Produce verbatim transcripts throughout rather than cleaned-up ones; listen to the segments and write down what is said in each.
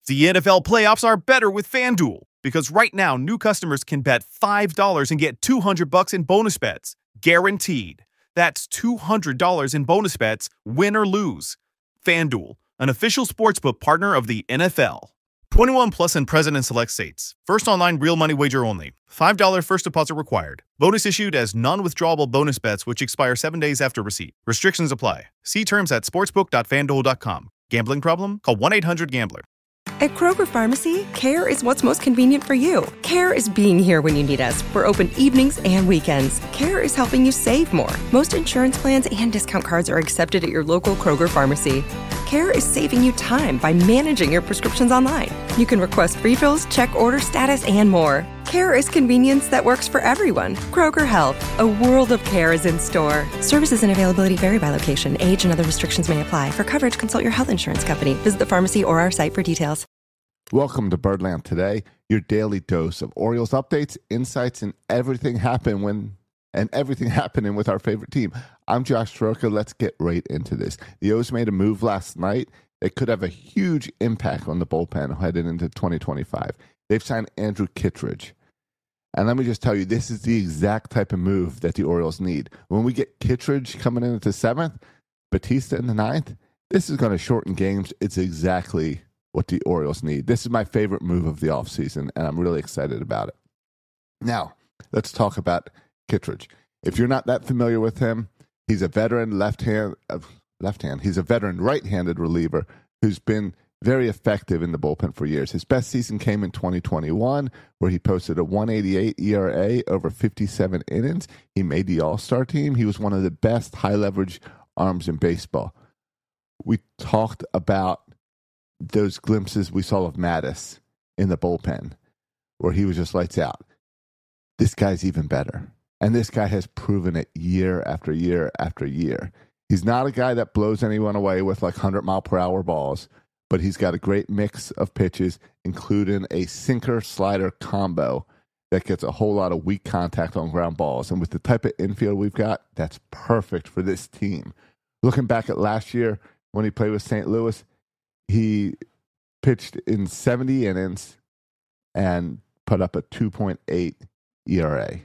The N F L playoffs are better with FanDuel because right now new customers can bet five dollars and get two hundred bucks in bonus bets, guaranteed. That's two hundred dollars in bonus bets, win or lose. FanDuel, an official sportsbook partner of the N F L. twenty-one plus and present in select states. First online real money wager only. five dollars first deposit required. Bonus issued as non-withdrawable bonus bets which expire seven days after receipt. Restrictions apply. See terms at sportsbook dot fan duel dot com. Gambling problem? Call one eight hundred gambler. At Kroger Pharmacy, care is what's most convenient for you. Care is being here when you need us. We're open evenings and weekends. Care is helping you save more. Most insurance plans and discount cards are accepted at your local Kroger Pharmacy. Care is saving you time by managing your prescriptions online. You can request refills, check order status, and more. Care is convenience that works for everyone. Kroger Health, a world of care is in store. Services and availability vary by location. Age and other restrictions may apply. For coverage, consult your health insurance company. Visit the pharmacy or our site for details. Welcome to Birdland Today, your daily dose of Orioles updates, insights, and everything happen when and everything happening with our favorite team. I'm Josh Soroka. Let's get right into this. The O's made a move last night that could have a huge impact on the bullpen headed into twenty twenty-five. They've signed Andrew Kittredge. And let me just tell you, this is the exact type of move that the Orioles need. When we get Kittredge coming in at the seventh, Batista in the ninth, this is going to shorten games. It's exactly what the Orioles need. This is my favorite move of the offseason, and I'm really excited about it. Now, let's talk about Kittredge. If you're not that familiar with him, he's a veteran left hand, uh, left hand. He's a veteran right-handed reliever who's been very effective in the bullpen for years. His best season came in twenty twenty-one, where he posted a one eighty-eight E R A over fifty-seven innings. He made the All-Star team. He was one of the best high-leverage arms in baseball. We talked about those glimpses we saw of Mattis in the bullpen, where he was just lights out. This guy's even better. And this guy has proven it year after year after year. He's not a guy that blows anyone away with like one hundred mile per hour balls, but he's got a great mix of pitches, including a sinker-slider combo that gets a whole lot of weak contact on ground balls. And with the type of infield we've got, that's perfect for this team. Looking back at last year when he played with Saint Louis, he pitched in seventy innings and put up a two point eight E R A.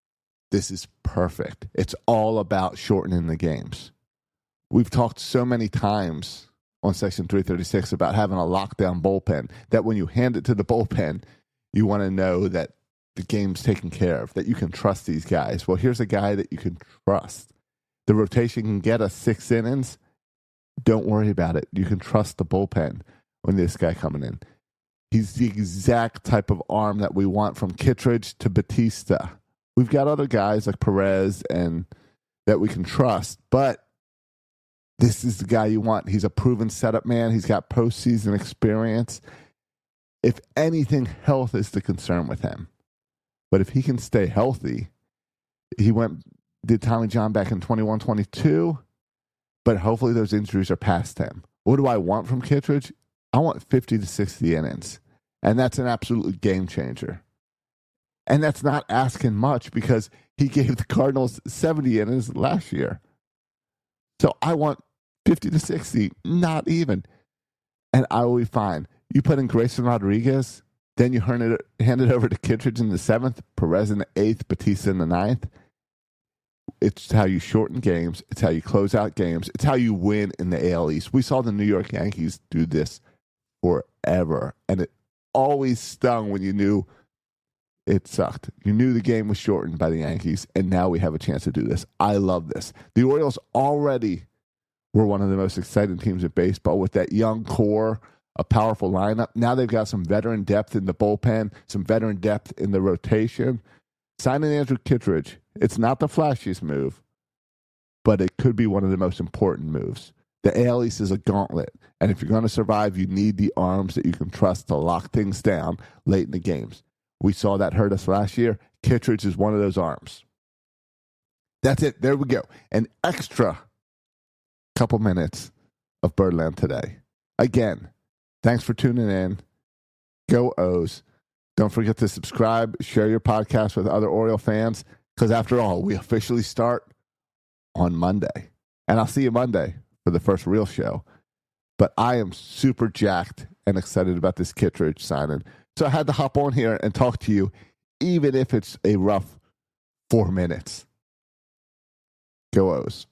This is perfect. It's all about shortening the games. We've talked so many times on Section three thirty-six about having a lockdown bullpen that when you hand it to the bullpen, you want to know that the game's taken care of, that you can trust these guys. Well, here's a guy that you can trust. The rotation can get us six innings. Don't worry about it. You can trust the bullpen when this guy coming in. He's the exact type of arm that we want from Kittredge to Batista. We've got other guys like Perez and that we can trust, but this is the guy you want. He's a proven setup man. He's got postseason experience. If anything, health is the concern with him. But if he can stay healthy, he went did Tommy John back in twenty-one twenty-two. But hopefully those injuries are past him. What do I want from Kittredge? I want fifty to sixty innings. And that's an absolute game changer. And that's not asking much because he gave the Cardinals seventy innings last year. So I want fifty to sixty, not even. And I will be fine. You put in Grayson Rodriguez, then you hand it, hand it over to Kittredge in the seventh, Perez in the eighth, Batista in the ninth. It's how you shorten games. It's how you close out games. It's how you win in the A L East. We saw the New York Yankees do this forever, and it always stung when you knew it sucked. You knew the game was shortened by the Yankees, and now we have a chance to do this. I love this. The Orioles already were one of the most exciting teams in baseball with that young core, a powerful lineup. Now they've got some veteran depth in the bullpen, some veteran depth in the rotation. Signing Andrew Kittredge, it's not the flashiest move, but it could be one of the most important moves. The A L East is a gauntlet, and if you're going to survive, you need the arms that you can trust to lock things down late in the games. We saw that hurt us last year. Kittredge is one of those arms. That's it. There we go. An extra couple minutes of Birdland today. Again, thanks for tuning in. Go O's. Don't forget to subscribe, share your podcast with other Oriole fans, because after all, we officially start on Monday. And I'll see you Monday for the first real show. But I am super jacked and excited about this Kittredge signing. So I had to hop on here and talk to you, even if it's a rough four minutes. Go O's.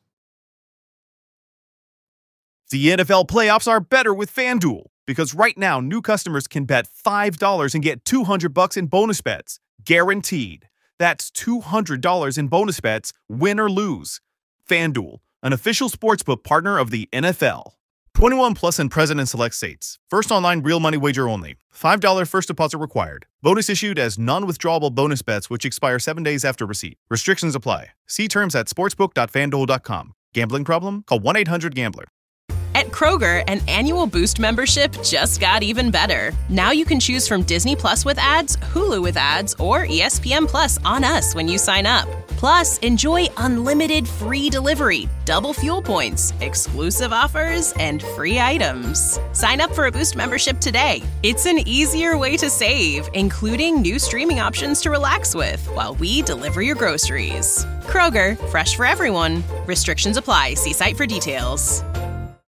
The N F L playoffs are better with FanDuel because right now new customers can bet five dollars and get two hundred bucks in bonus bets, guaranteed. That's two hundred dollars in bonus bets, win or lose. FanDuel, an official sportsbook partner of the N F L. twenty-one plus and present in select states. First online real money wager only. five dollars first deposit required. Bonus issued as non-withdrawable bonus bets which expire seven days after receipt. Restrictions apply. See terms at sportsbook dot fanduel dot com. Gambling problem? Call one eight hundred gambler. At Kroger, an annual Boost membership just got even better. Now you can choose from Disney Plus with ads, Hulu with ads, or E S P N Plus on us when you sign up. Plus, enjoy unlimited free delivery, double fuel points, exclusive offers, and free items. Sign up for a Boost membership today. It's an easier way to save, including new streaming options to relax with while we deliver your groceries. Kroger, fresh for everyone. Restrictions apply. See site for details.